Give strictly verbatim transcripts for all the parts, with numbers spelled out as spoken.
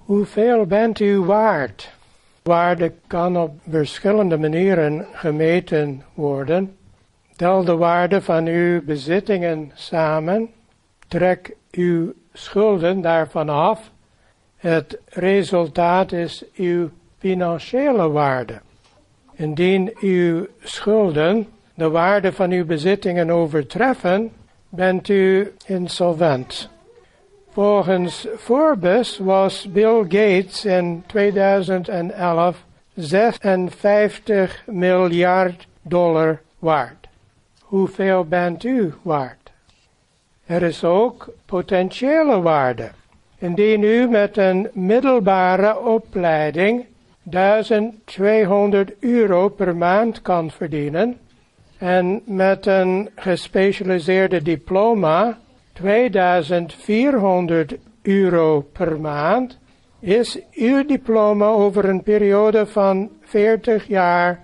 Hoeveel bent u waard? Waarde kan op verschillende manieren gemeten worden. Tel de waarde van uw bezittingen samen. Trek uw schulden daarvan af. Het resultaat is uw financiële waarde. Indien uw schulden de waarde van uw bezittingen overtreffen, bent u insolvent. Volgens Forbes was Bill Gates in tweeduizend elf zesenvijftig miljard dollar waard. Hoeveel bent u waard? Er is ook potentiële waarde. Indien u met een middelbare opleiding duizend tweehonderd euro per maand kan verdienen en met een gespecialiseerde diploma tweeduizend vierhonderd euro per maand, is uw diploma over een periode van veertig jaar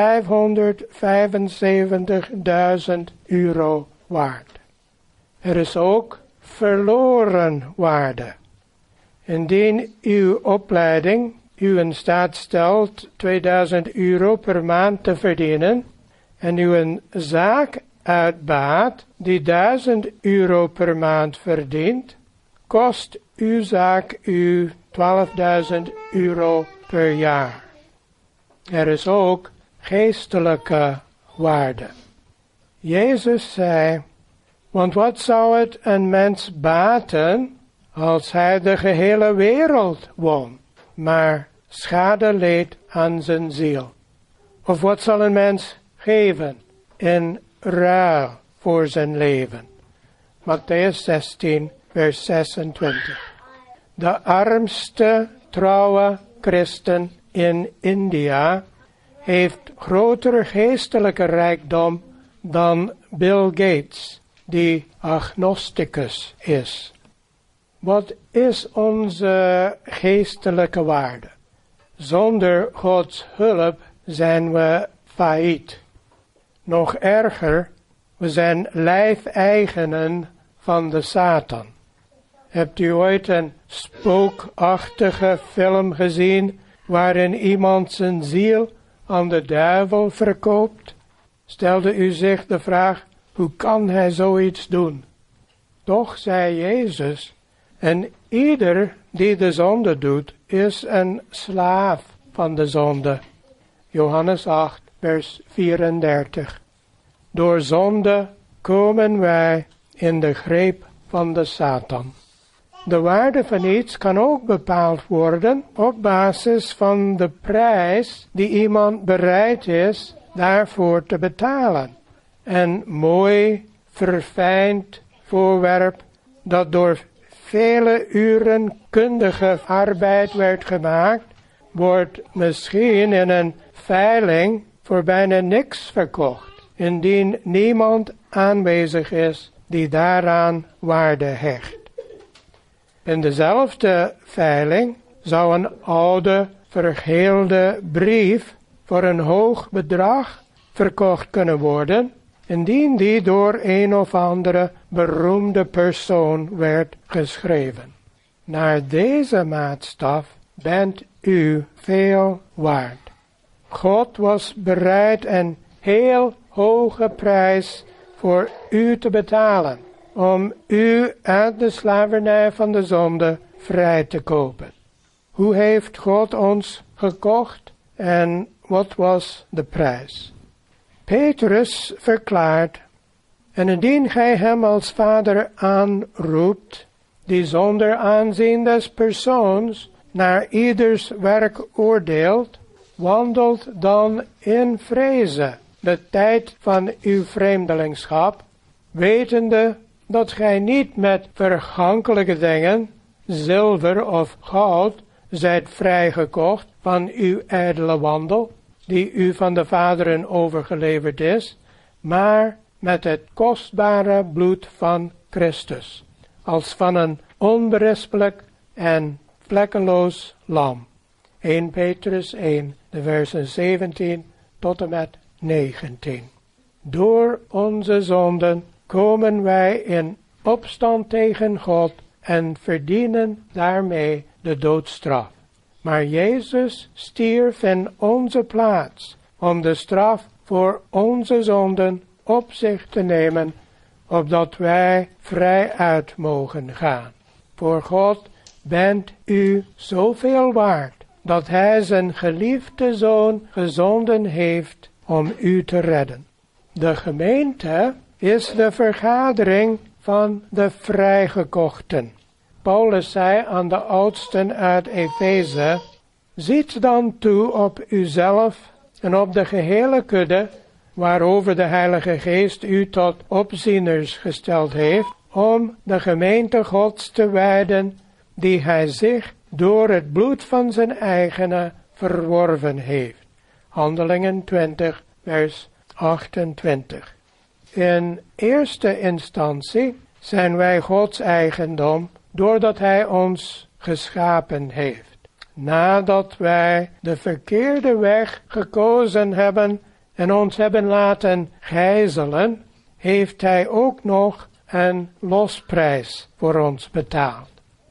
vijfhonderdvijfenzeventigduizend euro waard. Er is ook verloren waarde. Indien uw opleiding u in staat stelt tweeduizend euro per maand te verdienen en u een zaak uitbaat die duizend euro per maand verdient, kost uw zaak u twaalfduizend euro per jaar. Er is ook geestelijke waarde. Jezus zei, want wat zou het een mens baten als hij de gehele wereld won, maar schade leed aan zijn ziel? Of wat zal een mens geven in ruil voor zijn leven? Matthäus zestien, vers zesentwintig. De armste trouwe christen in India heeft grotere geestelijke rijkdom dan Bill Gates, die agnosticus is. Wat is onze geestelijke waarde? Zonder Gods hulp zijn we failliet. Nog erger, we zijn lijfeigenen van de Satan. Hebt u ooit een spookachtige film gezien waarin iemand zijn ziel aan de duivel verkoopt? Stelde u zich de vraag, hoe kan hij zoiets doen? Toch zei Jezus, en ieder die de zonde doet, is een slaaf van de zonde. Johannes acht, vers vierendertig. Door zonde komen wij in de greep van de Satan. De waarde van iets kan ook bepaald worden op basis van de prijs die iemand bereid is daarvoor te betalen. Een mooi, verfijnd voorwerp dat door vele uren kundige arbeid werd gemaakt, wordt misschien in een veiling voor bijna niks verkocht, indien niemand aanwezig is die daaraan waarde hecht. In dezelfde veiling zou een oude, vergeelde brief voor een hoog bedrag verkocht kunnen worden, indien die door een of andere beroemde persoon werd geschreven. Naar deze maatstaf bent u veel waard. God was bereid een heel hoge prijs voor u te betalen, om u uit de slavernij van de zonde vrij te kopen. Hoe heeft God ons gekocht en wat was de prijs? Petrus verklaart, en indien gij hem als vader aanroept, die zonder aanzien des persoons naar ieders werk oordeelt, wandelt dan in vreze de tijd van uw vreemdelingschap, wetende dat gij niet met vergankelijke dingen, zilver of goud, zijt vrijgekocht van uw ijdele wandel, die u van de vaderen overgeleverd is, maar met het kostbare bloed van Christus, als van een onberispelijk en vlekkeloos lam. Eerste Petrus één, de versen zeventien tot en met negentien. Door onze zonden komen wij in opstand tegen God en verdienen daarmee de doodstraf. Maar Jezus stierf in onze plaats om de straf voor onze zonden op zich te nemen, opdat wij vrij uit mogen gaan. Voor God bent u zoveel waard, dat Hij zijn geliefde Zoon gezonden heeft om u te redden. De gemeente is de vergadering van de vrijgekochten. Paulus zei aan de oudsten uit Efeze: ziet dan toe op uzelf en op de gehele kudde, waarover de Heilige Geest u tot opzieners gesteld heeft, om de gemeente Gods te wijden, die Hij zich door het bloed van zijn eigene verworven heeft. Handelingen twintig, vers achtentwintig. In eerste instantie zijn wij Gods eigendom, doordat Hij ons geschapen heeft. Nadat wij de verkeerde weg gekozen hebben en ons hebben laten gijzelen, heeft Hij ook nog een losprijs voor ons betaald.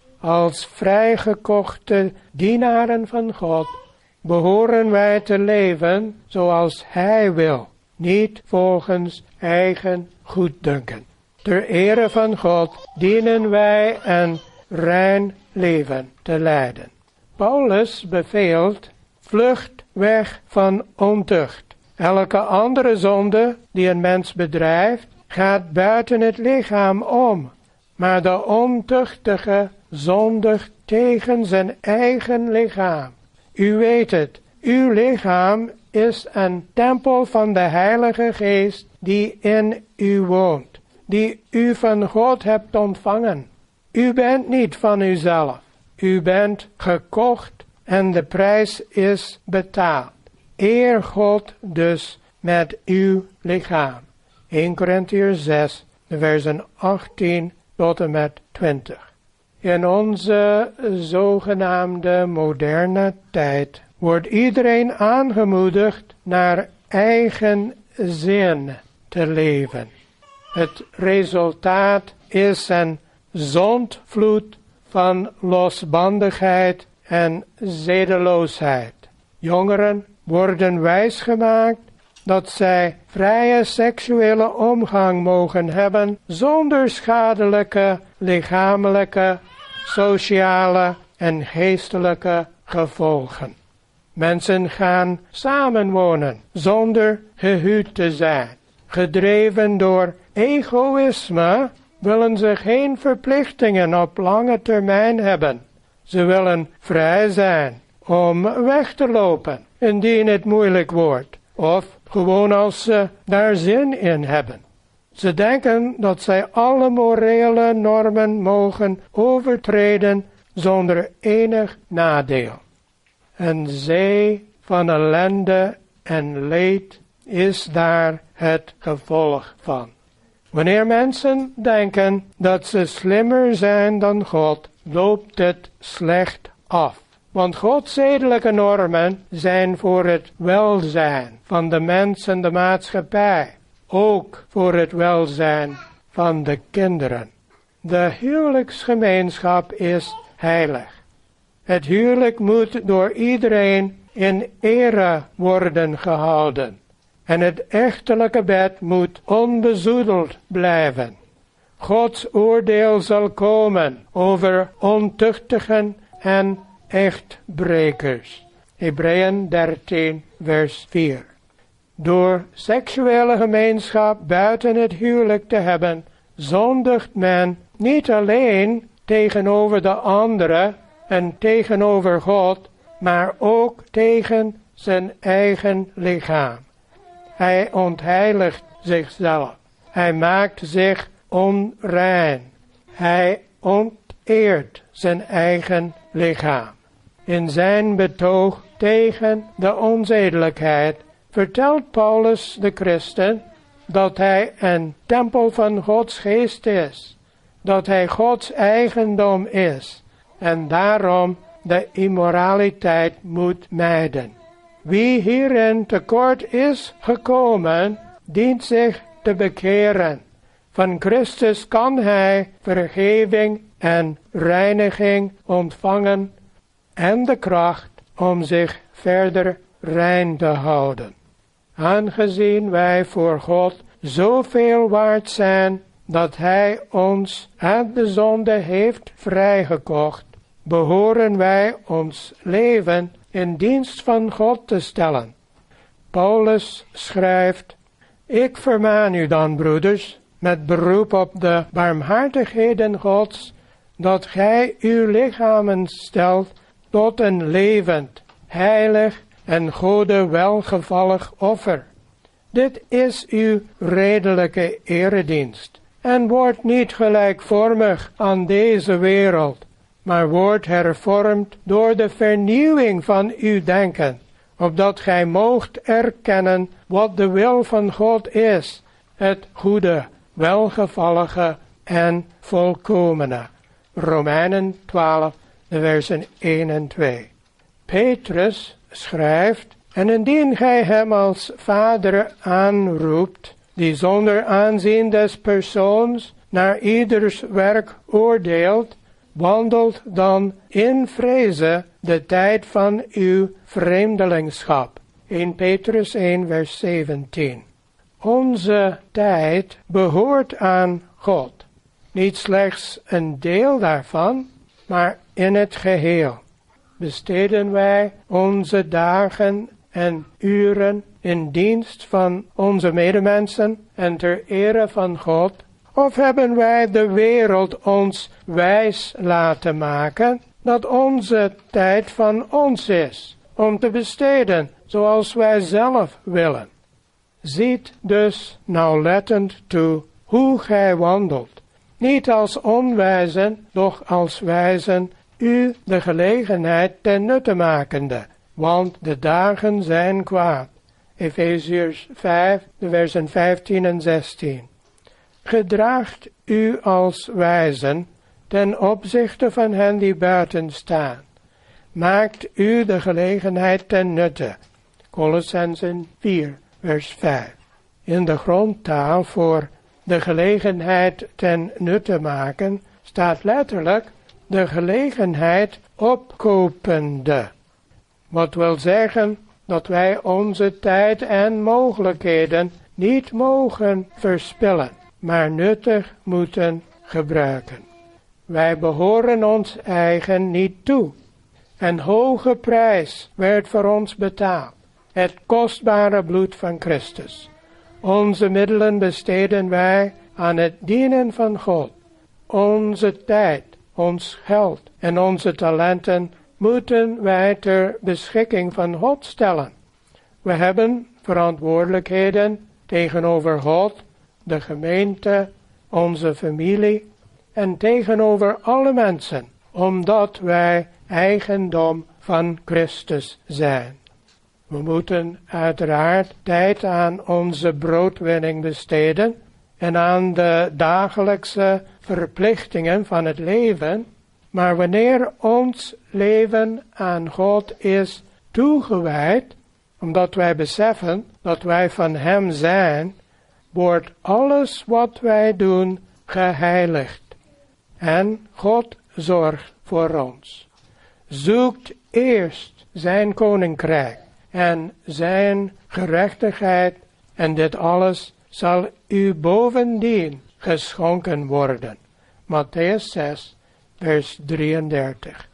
Als vrijgekochte dienaren van God behoren wij te leven zoals Hij wil, niet volgens eigen goeddunken. Ter ere van God dienen wij een rein leven te leiden. Paulus beveelt: vlucht weg van ontucht. Elke andere zonde die een mens bedrijft, gaat buiten het lichaam om, maar de ontuchtige zondigt tegen zijn eigen lichaam. U weet het, uw lichaam is een tempel van de Heilige Geest die in u woont, die u van God hebt ontvangen. U bent niet van uzelf, u bent gekocht en de prijs is betaald. Eer God dus met uw lichaam. Eerste Korintiërs zes, de versen achttien tot en met twintig. In onze zogenaamde moderne tijd wordt iedereen aangemoedigd naar eigen zin te leven. Het resultaat is een zondvloed van losbandigheid en zedeloosheid. Jongeren worden wijsgemaakt dat zij vrije seksuele omgang mogen hebben zonder schadelijke lichamelijke, sociale en geestelijke gevolgen. Mensen gaan samenwonen zonder gehuwd te zijn. Gedreven door egoïsme willen ze geen verplichtingen op lange termijn hebben. Ze willen vrij zijn om weg te lopen indien het moeilijk wordt, of gewoon als ze daar zin in hebben. Ze denken dat zij alle morele normen mogen overtreden zonder enig nadeel. Een zee van ellende en leed is daar het gevolg van. Wanneer mensen denken dat ze slimmer zijn dan God, loopt het slecht af. Want Gods zedelijke normen zijn voor het welzijn van de mens en de maatschappij. Ook voor het welzijn van de kinderen. De huwelijksgemeenschap is heilig. Het huwelijk moet door iedereen in ere worden gehouden. En het echtelijke bed moet onbezoedeld blijven. Gods oordeel zal komen over ontuchtigen en echtbrekers. Hebreeën dertien vers vier. Door seksuele gemeenschap buiten het huwelijk te hebben, zondigt men niet alleen tegenover de andere en tegenover God, maar ook tegen zijn eigen lichaam. Hij ontheiligt zichzelf. Hij maakt zich onrein. Hij onteert zijn eigen lichaam. In zijn betoog tegen de onzedelijkheid vertelt Paulus de christen dat hij een tempel van Gods geest is, dat hij Gods eigendom is en daarom de immoraliteit moet mijden. Wie hierin tekort is gekomen, dient zich te bekeren. Van Christus kan hij vergeving en reiniging ontvangen en de kracht om zich verder rein te houden. Aangezien wij voor God zoveel waard zijn dat Hij ons uit de zonde heeft vrijgekocht, behoren wij ons leven in dienst van God te stellen. Paulus schrijft: Ik vermaan u dan, broeders, met beroep op de barmhartigheden Gods, dat gij uw lichamen stelt tot een levend, heilig en Gode welgevallig offer. Dit is uw redelijke eredienst. En wordt niet gelijkvormig aan deze wereld, maar wordt hervormd door de vernieuwing van uw denken, opdat gij moogt erkennen wat de wil van God is, het goede, welgevallige en volkomene. Romeinen twaalf, de versen één en twee. Petrus schrijft: En indien gij hem als vader aanroept, die zonder aanzien des persoons naar ieders werk oordeelt, wandelt dan in vreze de tijd van uw vreemdelingschap. Eerste Petrus één vers zeventien. Onze tijd behoort aan God. Niet slechts een deel daarvan, maar in het geheel. Besteden wij onze dagen en uren in dienst van onze medemensen en ter ere van God? Of hebben wij de wereld ons wijs laten maken dat onze tijd van ons is, om te besteden zoals wij zelf willen? Ziet dus nauwlettend toe hoe gij wandelt, niet als onwijzen, doch als wijzen, u de gelegenheid ten nutte makende, want de dagen zijn kwaad. Efeziërs vijf, de versen vijftien en zestien. Gedraagt u als wijzen ten opzichte van hen die buiten staan. Maakt u de gelegenheid ten nutte. Kolossenzen vier, vers vijf. In de grondtaal voor de gelegenheid ten nutte maken staat letterlijk de gelegenheid opkopende. Wat wil zeggen dat wij onze tijd en mogelijkheden niet mogen verspillen, maar nuttig moeten gebruiken. Wij behoren ons eigen niet toe. Een hoge prijs werd voor ons betaald, het kostbare bloed van Christus. Onze middelen besteden wij aan het dienen van God. Onze tijd, ons geld en onze talenten moeten wij ter beschikking van God stellen. We hebben verantwoordelijkheden tegenover God, de gemeente, onze familie en tegenover alle mensen, omdat wij eigendom van Christus zijn. We moeten uiteraard tijd aan onze broodwinning besteden en aan de dagelijkse verplichtingen van het leven, maar wanneer ons leven aan God is toegewijd, omdat wij beseffen dat wij van Hem zijn, wordt alles wat wij doen geheiligd. En God zorgt voor ons. Zoekt eerst zijn koninkrijk en zijn gerechtigheid, en dit alles zal u bovendien geschonken worden. Mattheüs zes, vers drieëndertig.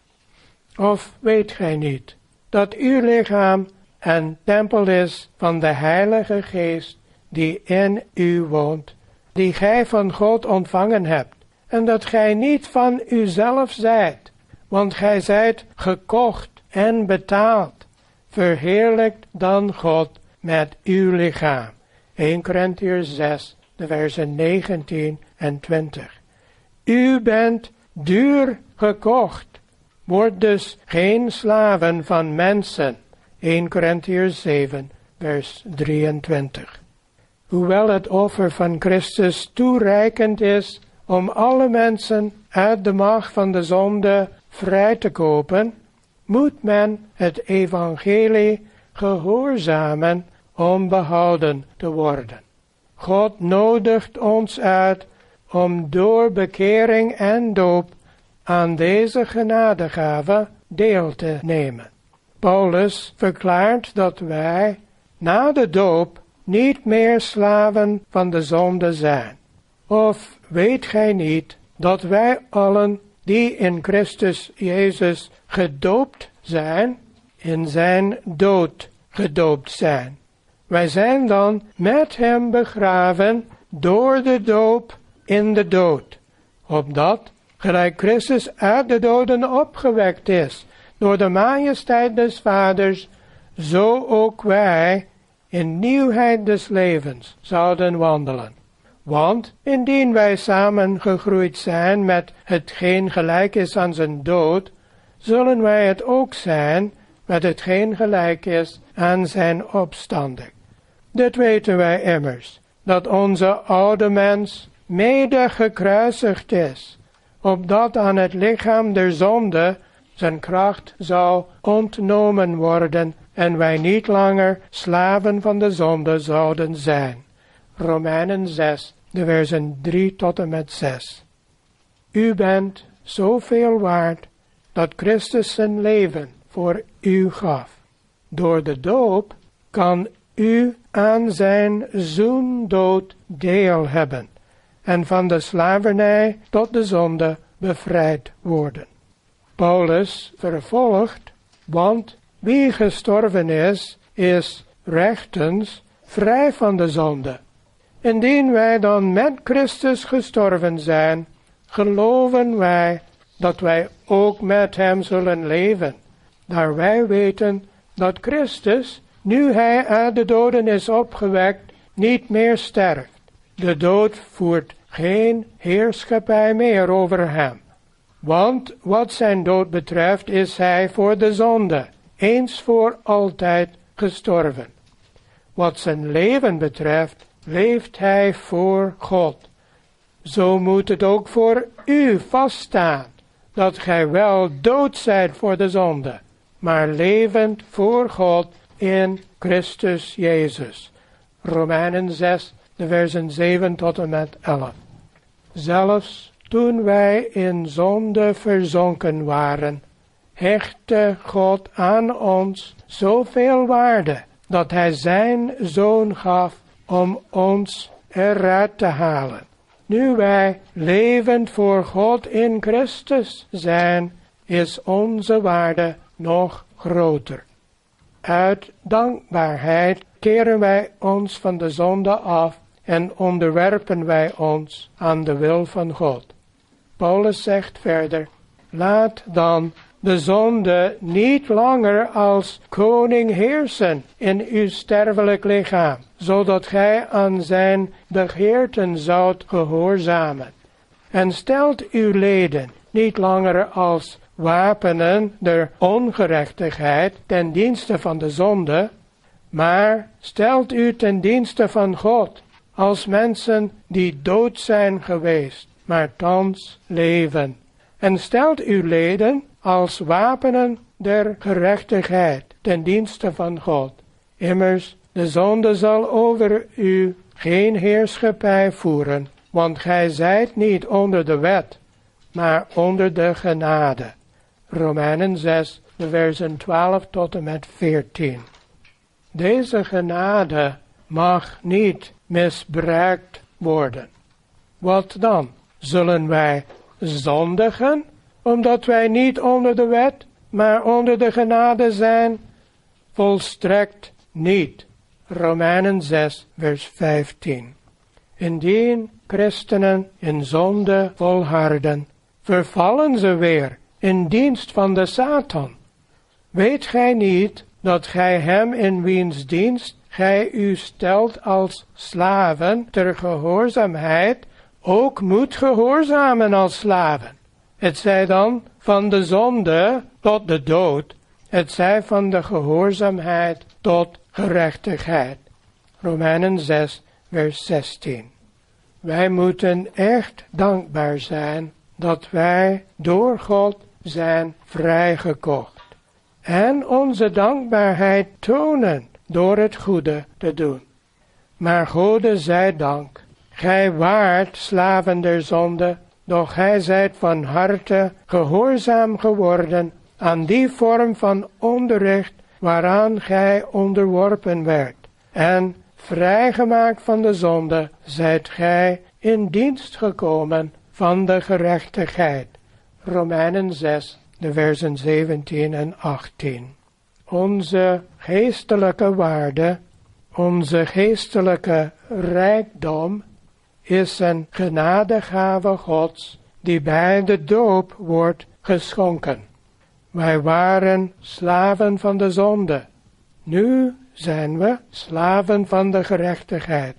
Of weet gij niet dat uw lichaam een tempel is van de Heilige Geest die in u woont, die gij van God ontvangen hebt, en dat gij niet van uzelf zijt, want gij zijt gekocht en betaald. Verheerlijkt dan God met uw lichaam. Eerste Korintiërs zes, de versen negentien en twintig. U bent duur gekocht. Word dus geen slaven van mensen. Eerste Korintiërs zeven, vers drieëntwintig. Hoewel het offer van Christus toereikend is om alle mensen uit de macht van de zonde vrij te kopen, moet men het evangelie gehoorzamen om behouden te worden. God nodigt ons uit om door bekering en doop aan deze genadegave deel te nemen. Paulus verklaart dat wij na de doop niet meer slaven van de zonde zijn. Of weet gij niet dat wij allen die in Christus Jezus gedoopt zijn, in zijn dood gedoopt zijn. Wij zijn dan met hem begraven door de doop in de dood, opdat, gelijk Christus uit de doden opgewekt is, door de majesteit des Vaders, zo ook wij in nieuwheid des levens zouden wandelen. Want indien wij samen gegroeid zijn met hetgeen gelijk is aan zijn dood, zullen wij het ook zijn met hetgeen gelijk is aan zijn opstanding. Dit weten wij immers, dat onze oude mens mede gekruisigd is, opdat aan het lichaam der zonde zijn kracht zou ontnomen worden en wij niet langer slaven van de zonde zouden zijn. Romeinen zes, de versen drie tot en met zes. U bent zoveel waard dat Christus zijn leven voor u gaf. Door de doop kan u aan zijn zoendood deel hebben en van de slavernij tot de zonde bevrijd worden. Paulus vervolgt, want wie gestorven is, is rechtens vrij van de zonde. Indien wij dan met Christus gestorven zijn, geloven wij dat wij ook met hem zullen leven, daar wij weten dat Christus, nu hij uit de doden is opgewekt, niet meer sterft. De dood voert geen heerschappij meer over hem. Want wat zijn dood betreft is hij voor de zonde, eens voor altijd gestorven. Wat zijn leven betreft, leeft hij voor God. Zo moet het ook voor u vaststaan, dat gij wel dood zijt voor de zonde, maar levend voor God in Christus Jezus. Romeinen zes, de versen zeven tot en met elf. Zelfs toen wij in zonde verzonken waren, hechtte God aan ons zoveel waarde, dat hij zijn zoon gaf om ons eruit te halen. Nu wij levend voor God in Christus zijn, is onze waarde nog groter. Uit dankbaarheid keren wij ons van de zonde af en onderwerpen wij ons aan de wil van God. Paulus zegt verder, laat dan de zonde niet langer als koning heersen in uw sterfelijk lichaam, zodat gij aan zijn begeerten zoudt gehoorzamen. En stelt uw leden niet langer als wapenen der ongerechtigheid ten dienste van de zonde, maar stelt u ten dienste van God, als mensen die dood zijn geweest, maar thans leven. En stelt uw leden als wapenen der gerechtigheid ten dienste van God. Immers, de zonde zal over u geen heerschappij voeren, want gij zijt niet onder de wet, maar onder de genade. Romeinen zes, de versen twaalf tot en met veertien. Deze genade mag niet misbruikt worden. Wat dan? Zullen wij zondigen, omdat wij niet onder de wet, maar onder de genade zijn? Volstrekt niet. Romeinen zes, vers vijftien. Indien christenen in zonde volharden, vervallen ze weer in dienst van de Satan. Weet gij niet dat gij hem in wiens dienst gij u stelt als slaven ter gehoorzaamheid, ook moet gehoorzamen als slaven? Het zij dan van de zonde tot de dood, het zij van de gehoorzaamheid tot gerechtigheid. Romeinen zes, vers zestien. Wij moeten echt dankbaar zijn dat wij door God zijn vrijgekocht. En onze dankbaarheid tonen door het goede te doen. Maar Gode zij dank, gij waart slaven der zonde, doch gij zijt van harte gehoorzaam geworden aan die vorm van onderricht waaraan gij onderworpen werd. En vrijgemaakt van de zonde, zijt gij in dienst gekomen van de gerechtigheid. Romeinen zes, de versen zeventien en achttien. Onze geestelijke waarde, onze geestelijke rijkdom, is een genadegave Gods die bij de doop wordt geschonken. Wij waren slaven van de zonde. Nu zijn we slaven van de gerechtigheid.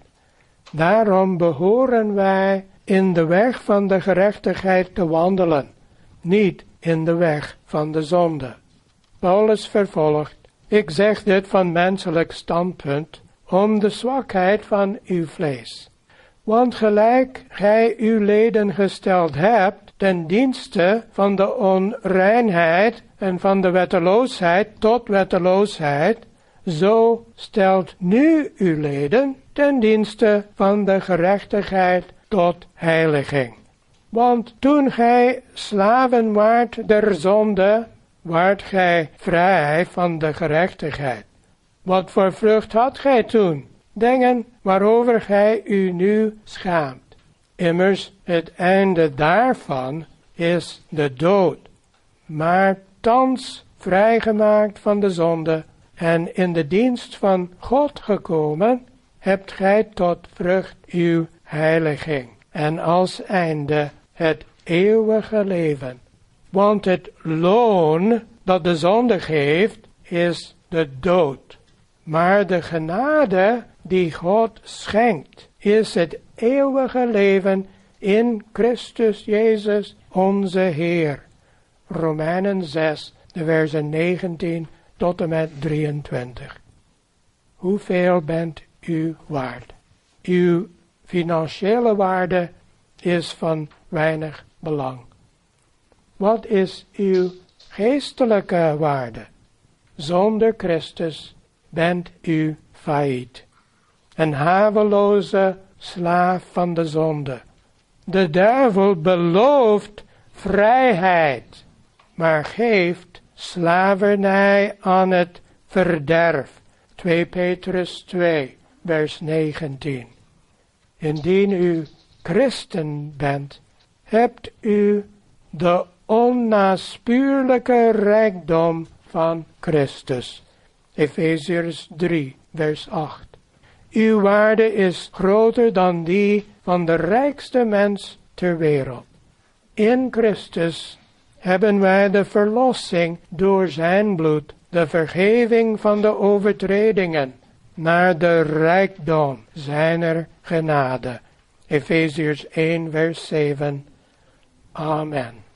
Daarom behoren wij in de weg van de gerechtigheid te wandelen, niet in de weg van de zonde. Paulus vervolgt, ik zeg dit van menselijk standpunt, om de zwakheid van uw vlees. Want gelijk gij uw leden gesteld hebt, ten dienste van de onreinheid en van de wetteloosheid tot wetteloosheid, zo stelt nu uw leden ten dienste van de gerechtigheid tot heiliging. Want toen gij slaven waart der zonde, waart gij vrij van de gerechtigheid. Wat voor vrucht had gij toen? Dingen waarover gij u nu schaamt. Immers, het einde daarvan is de dood. Maar thans vrijgemaakt van de zonde en in de dienst van God gekomen, hebt gij tot vrucht uw heiliging. En als einde het eeuwige leven. Want het loon dat de zonde geeft, is de dood. Maar de genade die God schenkt, is het eeuwige leven in Christus Jezus onze Heer. Romeinen zes, de versen negentien tot en met drieëntwintig. Hoeveel bent u waard? Uw financiële waarde is van weinig belang. Wat is uw geestelijke waarde? Zonder Christus bent u failliet. Een haveloze slaaf van de zonde. De duivel belooft vrijheid, maar geeft slavernij aan het verderf. twee Petrus twee, vers negentien. Indien u christen bent, hebt u de onnaspuurlijke rijkdom van Christus. Efeziërs drie, vers acht. Uw waarde is groter dan die van de rijkste mens ter wereld. In Christus hebben wij de verlossing door zijn bloed, de vergeving van de overtredingen, naar de rijkdom zijner genade. Efeziërs één, vers zeven. Amen.